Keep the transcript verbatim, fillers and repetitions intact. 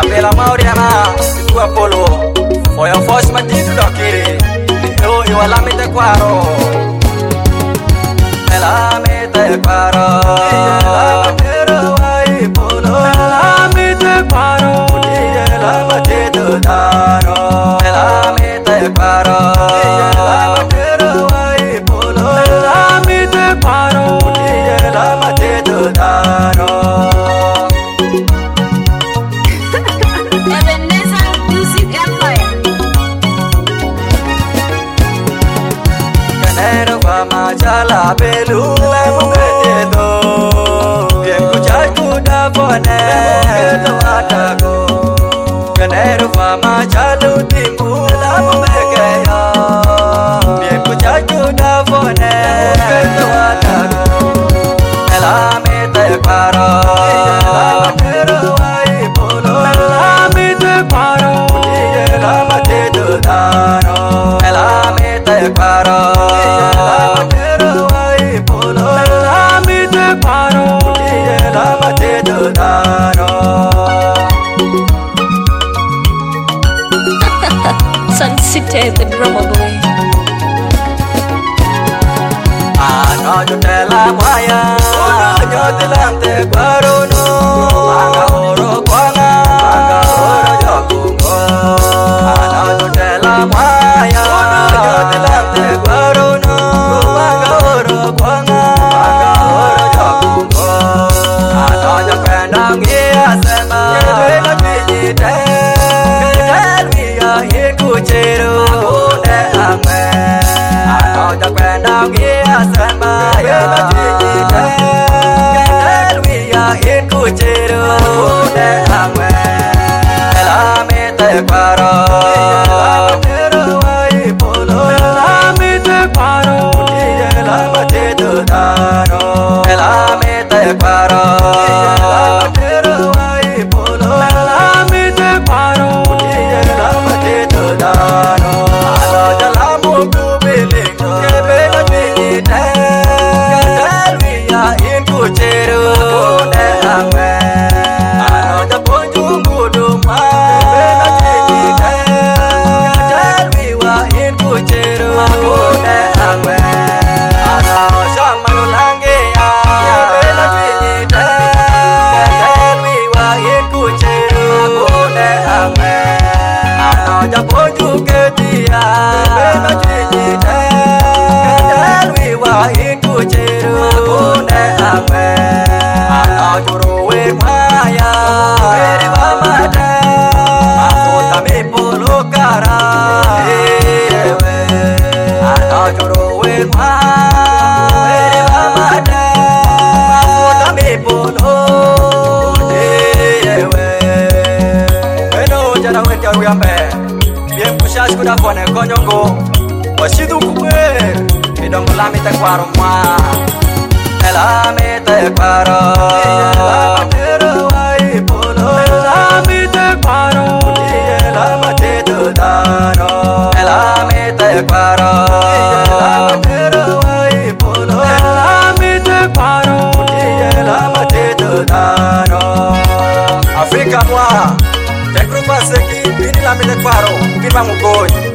Pela Mauriana, tu Apollo, for your first Matitu Dokiri, no, you are Lamite Quaro. Lamite Quaro, Lamite Polo, Lamite Quaro, Lamite Daro, Lamite Quaro, Lamite Polo, Lamite Quaro, Lamite Daro. Chala belu lemukedo Bienku chaku da bone Lemukedo Kaneru fama chalu timbu lemukeyo Bienku chaku da bone Lemukedo Elamite paro Elamite wai polo Elamite paro Elamite dudano Elamite paro Sunset the drummer boy. Ano jotela maya, jotelante baruno, manga oro kwana, manga oro jokungo. Ano jotela maya, jotelante baruno, manga oro kwana, manga oro jokungo. Ano jopenda ngia sema, jepena pijite, kelvia hikuchiru, akune ame. Ano jopenda ngia sema, jepena pijite, kelvia hikuchiru, akune ame. Elamite paro, elamite wai polo, elamite paro, elamite dudano, elamite paro, elamite wai polo, elamite paro, elamite dudano. Ano jalamu kubilingo, kebena pijite, kelvia hikuchiru, akune ame. Ano japonjungu duma, kebena pijite, kelvia hikuchiru, akune ame. Ano shamanulangia, kebena pijite, kelvia hikuchiru, akune ame. Ano japonjuketia, kebena pijite, kelvia hikuchiru, akune ame. Ano juruwe maya, eri bamade, mafuta mipulu kara, ewe. Ano juruwe maya, eri bamade, mafuta mipulu, ewe. Eno jana weka uyambe, bien kushash kuda fone konyongo, washidu kubwe, idongo lamite kwaro mwa. Elamite paro, elamite wai polo, elamite paro, elamite dudano, elamite paro, elamite wai polo, elamite paro, elamite dudano. Afrika mwa, te grupa seki, bini lamite paro, bini mangukoi.